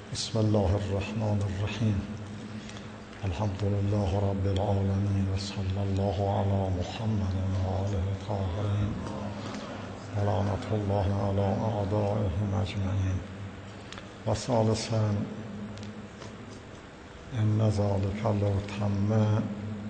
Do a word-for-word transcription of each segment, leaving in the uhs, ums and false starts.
بسم الله الرحمن الرحیم. الحمد لله رب العالمین و صلی الله علی محمد و آله الطاهرین و لعنة الله علی اعدائهم اجمعین. و ثالثا ان ذلک لو تم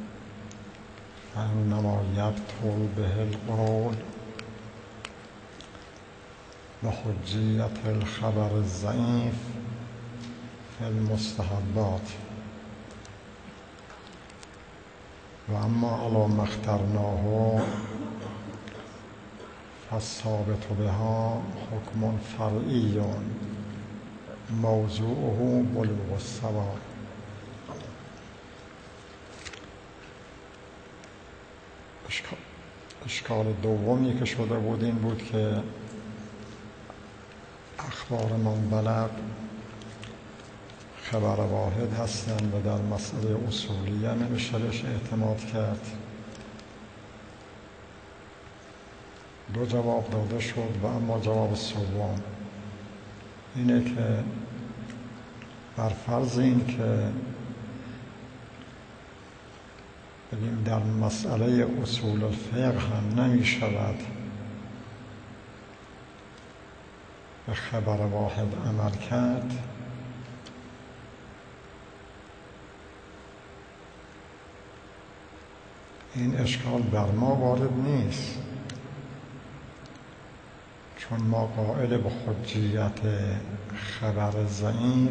فانما یبطل به القول و حجیت الخبر الضعیف فی المستحبات و اما علی ما اخترناه فالثابت بها حکم فرعی موضوعه بلوغ الصواب. اشکال دومی که شده بود این بود که اخبار من بلغ خبر واحد هستند و در مسئله اصولیه نمیشه بهش اعتماد کرد. دو جواب داده شد و اما جواب سوم اینه که بر فرض این که بگیم در مسئله اصول الفقه هم نمی شود به خبر واحد عمل کرد، این اشکال بر ما وارد نیست، چون ما قائل به حجیت خبر ضعیف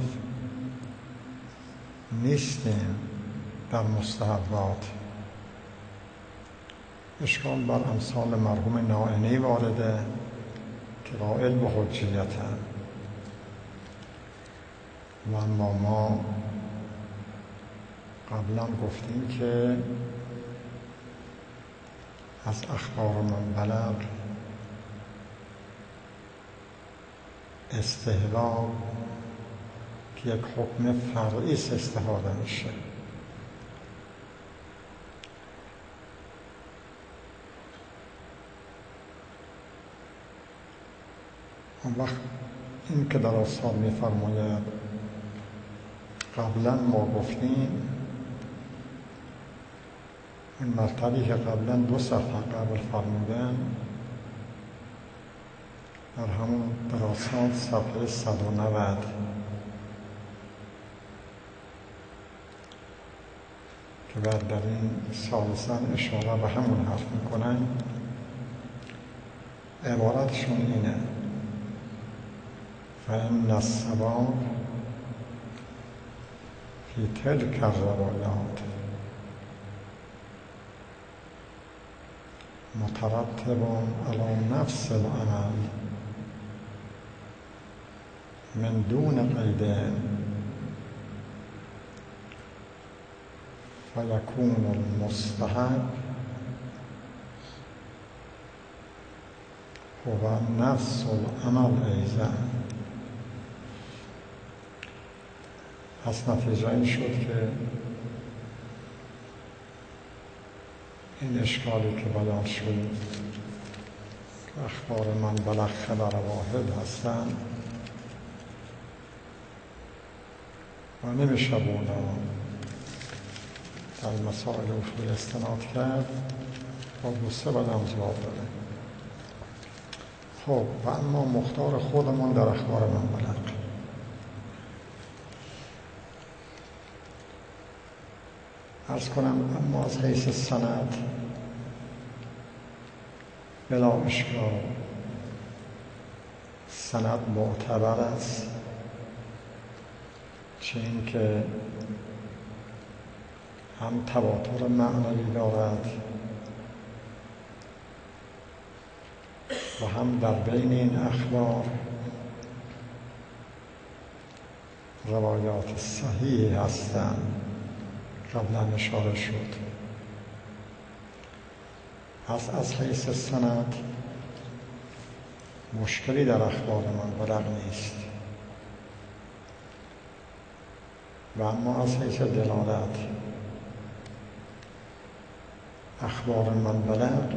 نیستیم در مستحبات. اشکال بر امثال مرحوم نائینی وارده که قائل به حجیتن و اما ما قبلا گفتیم که از اخبار من بلغ استحباب که یک حکم فرعی است استفاده میشه. اون وقت این که در آثار میفرماید قبلا ما گفتیم، این مرتبی که قبلا دو صفحه قبل فرمودن در همون دراسات صفحه صد و نود که بعد در این ثالثاً اشاره به همون حرف میکنن، عبارتشون اینه: فإن الصواب فی تلک الروایات مترتب علی نفس العمل من دون قید فیکون المستحب هو نفس العمل ایضا. پس نتیجه این شد که این اشکالی که بیان شد که اخبار من بلغ خبر واحد هستند و نمیشه به اونا در مسائل اصولی استناد کرد، با دوسته بدم جواب داده. خب و اما مختار خودمون در اخبار من بلغ. عرض کنم اما از حیث سند بلا اشکال سند معتبر است، چه این که هم تواتر معنوی دارد و هم در بین این اخبار روایات صحیح هستند. قبلا اشاره شد. پس از حیث سند مشکلی در اخبار من بلغ نیست و اما از حیث دلالت اخبار من بلغ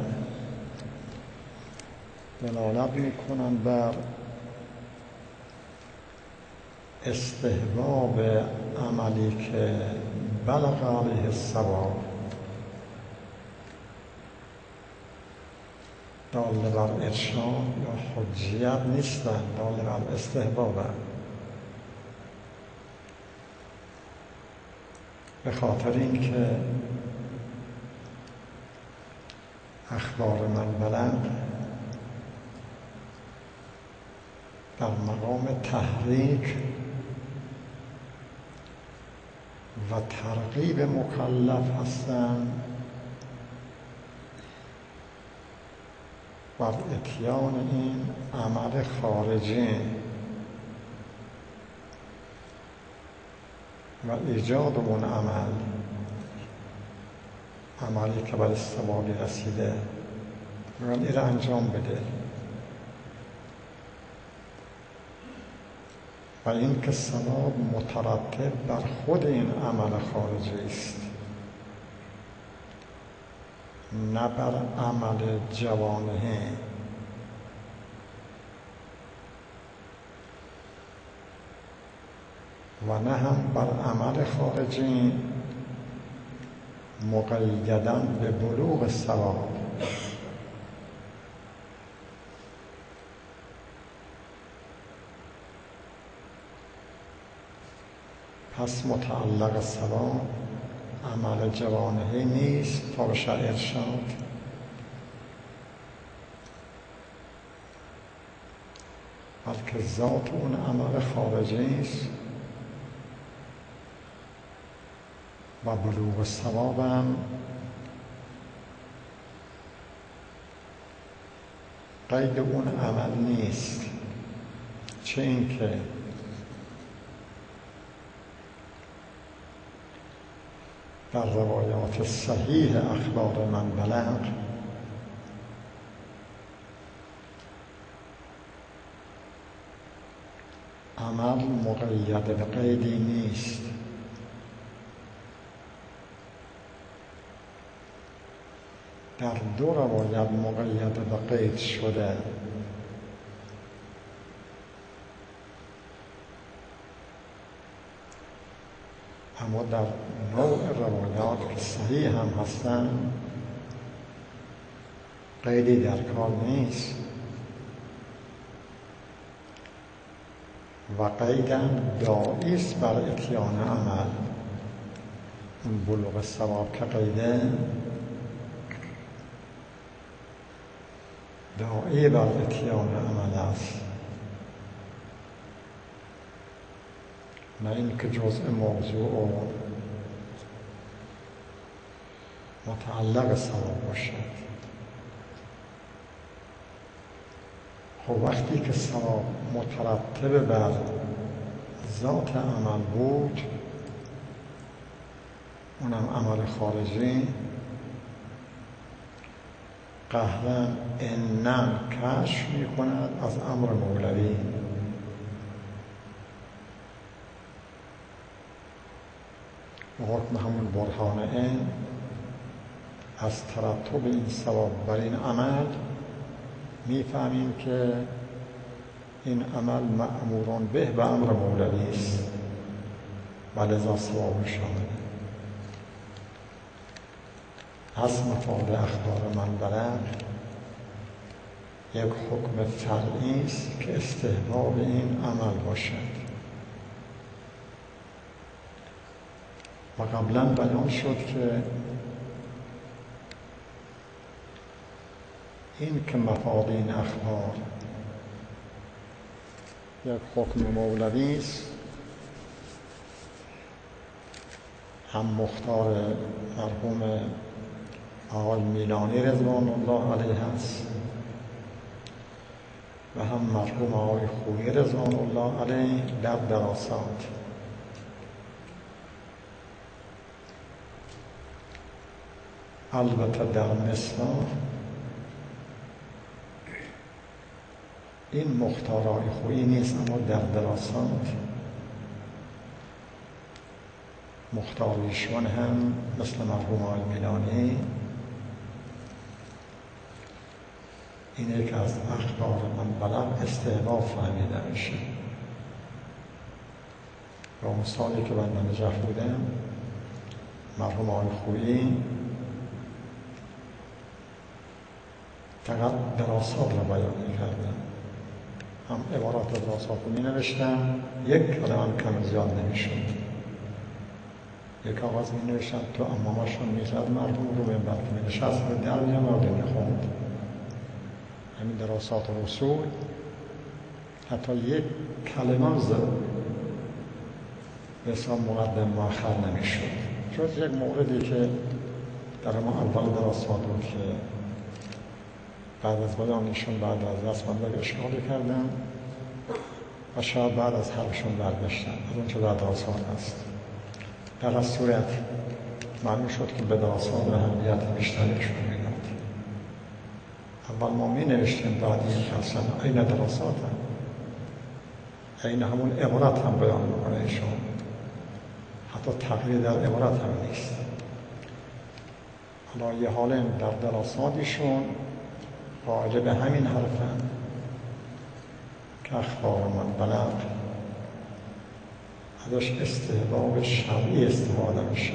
دلالت میکنن بر استحباب عملی که بلغ علیه الصواب دال بر ارشاد یا حجیت نیستن، دال بر استحباب هم. به خاطر اینکه اخبار من بلند در مقام تحریک و ترغیب مکلف هستند بر اتیان این عمل خارجی و ایجاد اون عمل، عملی که بر ثوابی رسیده، میگن این را انجام بده. و این که ثواب مترتب بر خود این عمل خارجی است، نه بر عمل جوانه. و نه هم بر عمل خارجی مقیداً به بلوغ ثواب. پس متعلق ثواب عمل جوانهی نیست تا بشه ارشاد، بلکه ذات اون عمل خارجی است و بلوغ ثواب هم قید اون عمل نیست. چه اینکه در روایات صحیح اخبار من بلغ عمل مقید به قیدی نیست. در دو روایت مقید به قید شده. اما در نوع روایات که صحیح هم هستن قیدی در کار نیست و قیدن داعی است بر اتیان عمل. اون بلوغ ثواب که قیده داعی بر اتیان عمل است، نه این که جزء موضوع و متعلق ثواب باشد. خب وقتی که ثواب مترتب بر ذات عمل بود، اونم عمل خارجی، قهرا انن کشف می کند از امر مولوی. حکم همون برهانه از ترتب این ثواب بر این عمل میفهمیم که این عمل مأموران به به امر مولوی است و لذا ثواب شامله. از مفاد اخبار من بلغ یک حکم فرعی است که استحباب این عمل باشد. و قبلا بیان شد که این که مفاد این اخبار یک حکم مولوی است، هم مختار مرحوم آقای میلانی رضوان الله علیه است و هم مرحوم آقای خویی رضوان الله علیه در دراسات. البته در مصداق این مختارهای خویی نیست، اما در دراسات مختاریشون هم مثل مرحوم آقای میلانی اینه که از اخبار من بلغ استحباب فهمیده میشه. و اون سالی که من نجف بودم مرحوم آقای خویی فقط دراسات را بیان می‌کردم، هم عبارات دراسات رو می‌نوشتم، یک کلمه هم کم زیاد نمی‌شد. یک کاغذ می‌نوشتم تو امامشون می‌زد مرحوم رو به بعد می‌نشست و در می‌آورد و می‌خوند. همین دراسات و اصول حتی یک کلمه هم به حساب مقدم مؤخر نمی‌شد. جز یک موردی که در ما اول دراسات بود که بعد از بیانشون بعد از رسم‌اندازی اشاره کردن و شاید بعد از حرفشون برگشتن از اون چه در دراسات است. در از صورت معلوم شد که به دراسات و اهمیت بیشترشون میداد. اول ما می نوشتیم بعد این اصلا این دراسات هم این همون عبارت هم بیان میکنه ایشون، حتی تغییر در عبارت هم نیست. حالا یه حالا در دراساتشون قائل به همین حرفن که اخبار من بلغ ازش استحباب شرعی استفاده میشه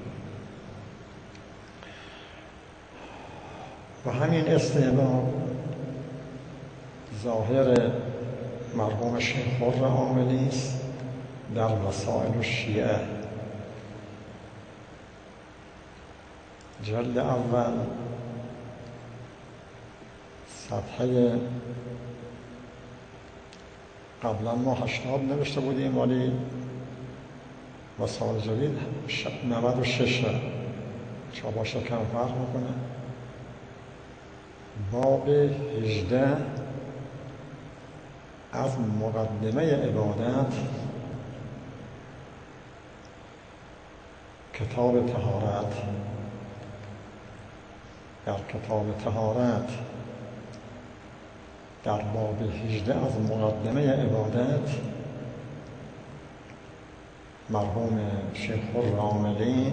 و همین استحباب ظاهر مرحوم شیخ خرم عاملی است در وسائل الشیعه جلد اول صفحه قبلا ما هشتاد نوشته بودیم ولی وسائل جدید نود و شش چاباش کم فرق میکنه. باب هجده از مقدمه عبادت کتاب طهارت. در کتاب طهارت در باب هجده از مقدمه عبادت مرحوم شیخ خرم عاملی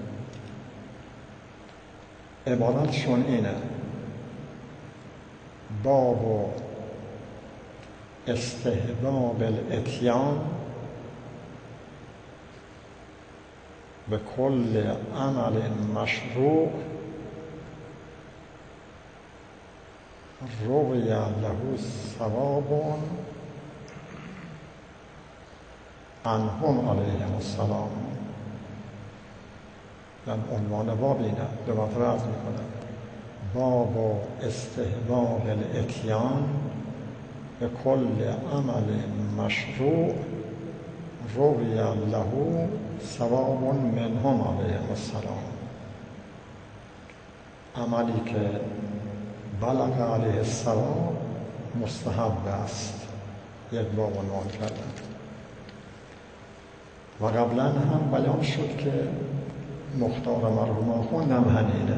عبارتشون اینه: باب استحباب الاتیان به کل عمل مشروع روی له ثواب عنهم علیهم السلام. من عنوان باب اینه دو مرتبه عرض میکنم: باب استحباب الاتیان به کل عمل مشروع روی له ثواب منهم علیهم السلام. عملی که بلغ علیه السلام مستحب است، یک باب عنوان کردن. و قبلا هم بیان شد که مختار مرحوم خوندم همینه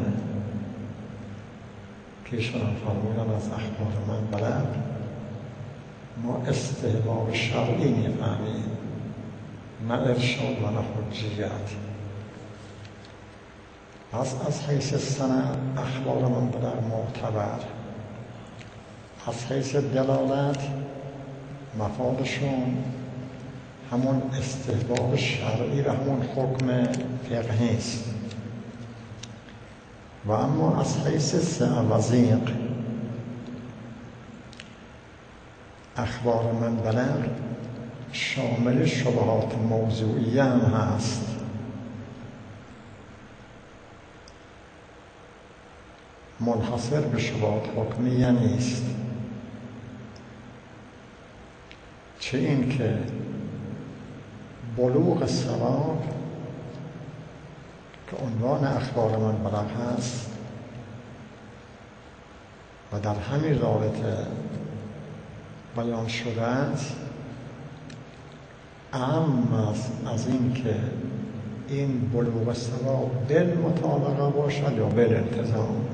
که ایشون هم فرمودن از اخبار من بلغ ما استحباب شرعی میفهمیم، نه ارشاد و نه حجیت. پس از حیث سند اخبار من بلغ معتبر، از حیث دلالت مفادشون همون استحباب شرعی و همون حکم فقهی است. و اما از حیث سعه و ضیق اخبار من بلغ شامل شبهات موضوعیه هم هست. منحصر به شبهات حکمیه نیست. چه این که بلوغ ثواب که عنوان اخبار من بلغ هست و در همین رابطه بیان شده است، اما از این که این بلوغ ثواب بالمطابقه باشد یا بالالتزام.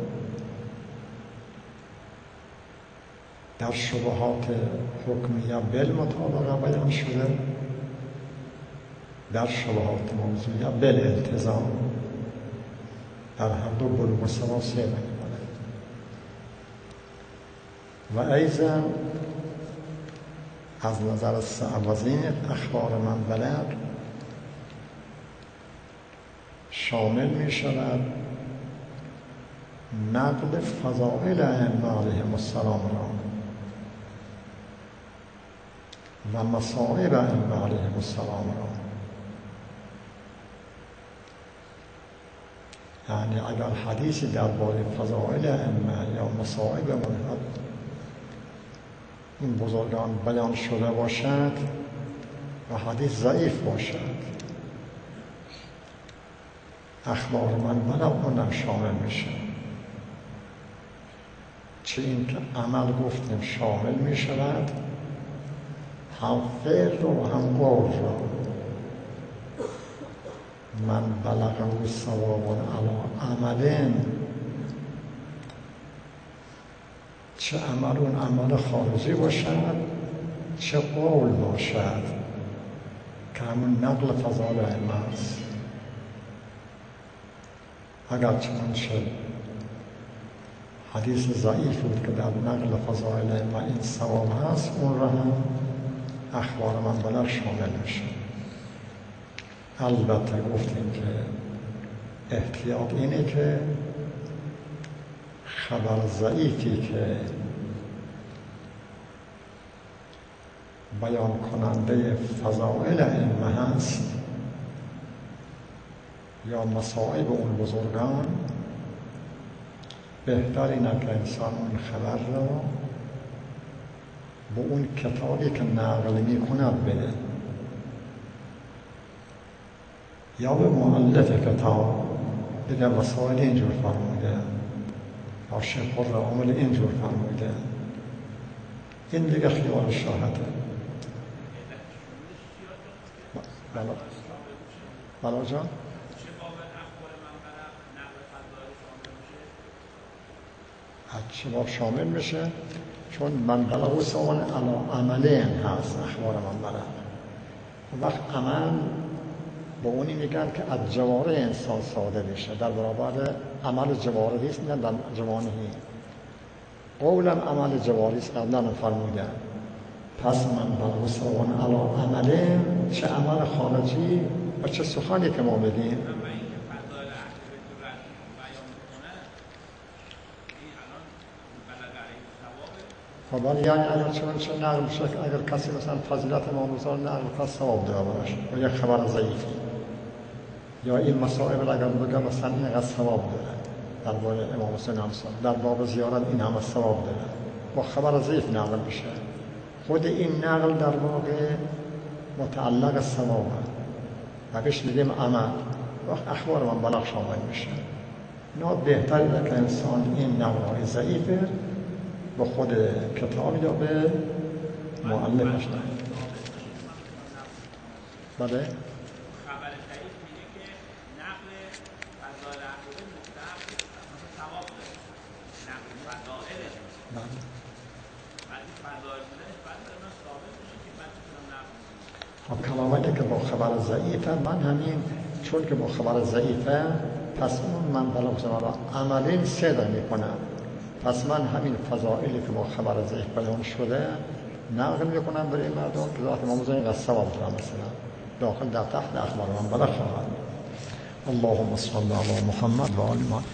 در شبهات حکمیه بالمطابقه بیان شده، در شبهات موضوعیه بالالتزام. در هر دو بلوغ ثواب سیر میکنه. و ایضا از نظر سعوزین اخبار من بلغ شامل می شود نقل فضائل ائمه علیهم السلام را و مصائب ائمه علیهم السلام را. یعنی اگر حدیثی درباره فضائل ائمه یا مصائب اونها این بزرگان بیان شده باشد و حدیث ضعیف باشد، اخبار من بلغ اونم شامل میشه. چه این که عمل گفتیم شامل میشود، هم فعل و هم قول را. من بلغه ثواب علی عمل، چه عمل اون عمل خارجی باشد چه قول باشد که همون نقل فضائل ائمه است. اگر چنانچه حدیث ضعیف بود که در نقل فضائل ائمه این ثواب هست، اون را هم اخبار من بلغ شامل میشه. البته گفتیم که احتیاط اینه که خبر ضعیفی که بیان کننده فضائل ائمه هست یا مصائب اون بزرگان، بهتر اینه که انسان اون خبر را با اون کتابی که نقل میکند بده، یا به مؤلف کتاب بگه مسائل اینجور فرموده یا شیخ الرحمن اینجور فرموده. این دیگه خیال شاهده. بلا بلا جان چه باب شامل میشه؟ چون من بلغ و سوان علا عملین هست اخبار من بلغ. وقت عمل با اونی میگن که از جواره انسان صادر میشه، در برابر عمل جواره هست میگن در جوانهی. قولم عمل جواره است قبلا فرمودن. پس من بلغ و سوان علا عملین، چه عمل خارجی و چه سخنی که ما بگیم. خب ولی یعنی اگر چنانچه نقل بشه که اگر کسی مثلا فضیلت امام رضا نقل کنه ثواب داره براش، و یک خبر ضعیفی، یا این مصائب اگر بگه مثلا این اینقدر ثواب داره درباره امام حسین امسال، در باب زیارت این همه ثواب داره، با خبر ضعیف نقل بشه، خود این نقل در واقع متعلق ثوابه و بهش میگیم عمل. وقت اخبار من بلغ شامل میشه. نه بهتره که انسان این نقل‌های ضعیفه به خود کتاب یا به مؤلفش نه. بله؟ خبر ضعیف میگه که نقل فضائل احوال مستحب مثلا ثواب داره، نقل فضائل بله. بعضی فضائل بودنش بعد من ثابت میشه که من چطورم نقل میکنم. خب کلامتی که با خبر ضعیفه، من همین چون که با خبر ضعیفه پس اون من بلا خصوصا عملین صدق میکنم، پس من همین فضائلی که با خبر ضعیف بیان شده نقل میکنم برای مردم که ذات امام رضا اینقدر ثواب داره مثلا داخل در تحت اخبار من بلغ خواهد. اللهم صل علی محمد و آل محمد.